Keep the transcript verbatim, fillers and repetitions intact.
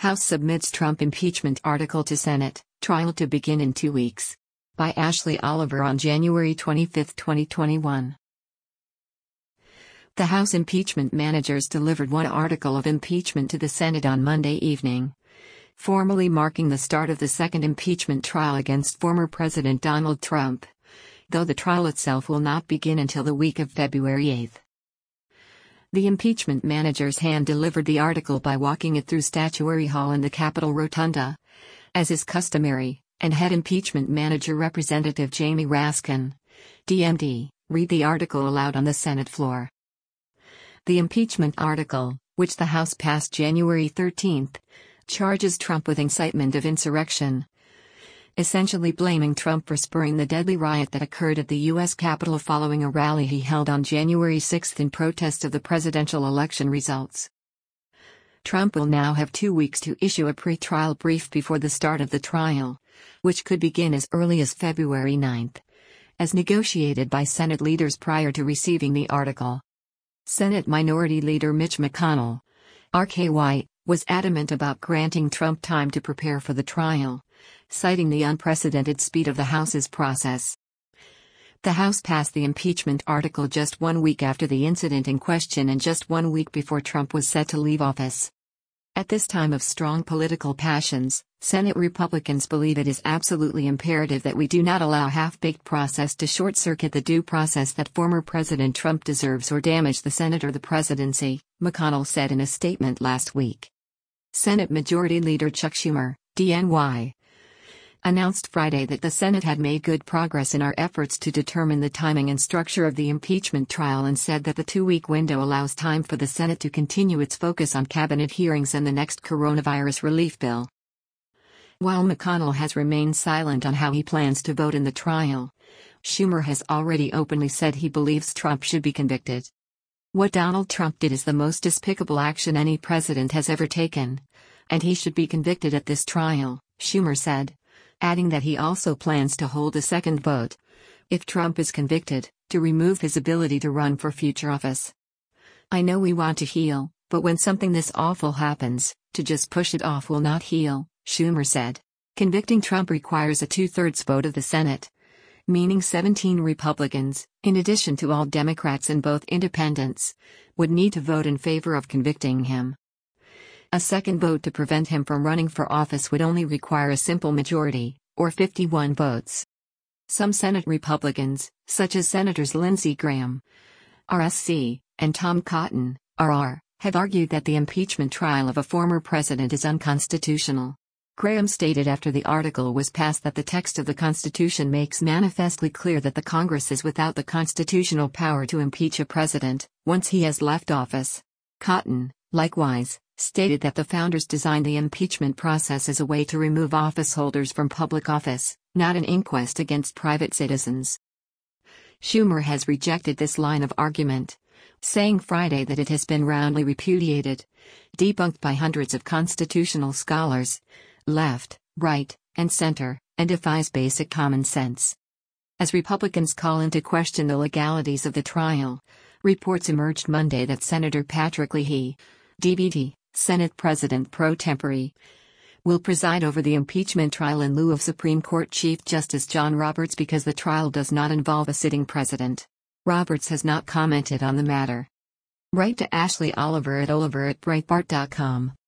House submits Trump impeachment article to Senate, trial to begin in two weeks. By Ashley Oliver on January twenty-fifth, twenty twenty-one. The House impeachment managers delivered one article of impeachment to the Senate on Monday evening, formally marking the start of the second impeachment trial against former President Donald Trump, though the trial itself will not begin until the week of February eighth. The impeachment managers hand-delivered the article by walking it through Statuary Hall in the Capitol Rotunda, as is customary, and head impeachment manager Representative Jamie Raskin, D M D, read the article aloud on the Senate floor. The impeachment article, which the House passed January thirteenth, charges Trump with incitement of insurrection, essentially blaming Trump for spurring the deadly riot that occurred at the U S Capitol following a rally he held on January sixth in protest of the presidential election results. Trump will now have two weeks to issue a pre-trial brief before the start of the trial, which could begin as early as February ninth, as negotiated by Senate leaders prior to receiving the article. Senate Minority Leader Mitch McConnell, R K Y, was adamant about granting Trump time to prepare for the trial, citing the unprecedented speed of the House's process. The House passed the impeachment article just one week after the incident in question and just one week before Trump was set to leave office. At this time of strong political passions, Senate Republicans believe it is absolutely imperative that we do not allow half-baked process to short-circuit the due process that former President Trump deserves or damage the Senate or the presidency, McConnell said in a statement last week. Senate Majority Leader Chuck Schumer, D N Y, announced Friday that the Senate had made good progress in our efforts to determine the timing and structure of the impeachment trial and said that the two-week window allows time for the Senate to continue its focus on cabinet hearings and the next coronavirus relief bill. While McConnell has remained silent on how he plans to vote in the trial, Schumer has already openly said he believes Trump should be convicted. What Donald Trump did is the most despicable action any president has ever taken, and he should be convicted at this trial, Schumer said, adding that he also plans to hold a second vote, if Trump is convicted, to remove his ability to run for future office. I know we want to heal, but when something this awful happens, to just push it off will not heal, Schumer said. Convicting Trump requires a two-thirds vote of the Senate, meaning seventeen Republicans, in addition to all Democrats and both independents, would need to vote in favor of convicting him. A second vote to prevent him from running for office would only require a simple majority, or fifty-one votes. Some Senate Republicans, such as Senators Lindsey Graham, R S C, and Tom Cotton, R R, have argued that the impeachment trial of a former president is unconstitutional. Graham stated after the article was passed that the text of the Constitution makes manifestly clear that the Congress is without the constitutional power to impeach a president once he has left office. Cotton, likewise, stated that the founders designed the impeachment process as a way to remove office holders from public office, not an inquest against private citizens. Schumer has rejected this line of argument, saying Friday that it has been roundly repudiated, debunked by hundreds of constitutional scholars, left, right, and center, and defies basic common sense. As Republicans call into question the legalities of the trial, reports emerged Monday that Senator Patrick Leahy, D V D, Senate President pro tempore, will preside over the impeachment trial in lieu of Supreme Court Chief Justice John Roberts because the trial does not involve a sitting president. Roberts has not commented on the matter. Write to Ashley Oliver at Oliver at Breitbart dot com.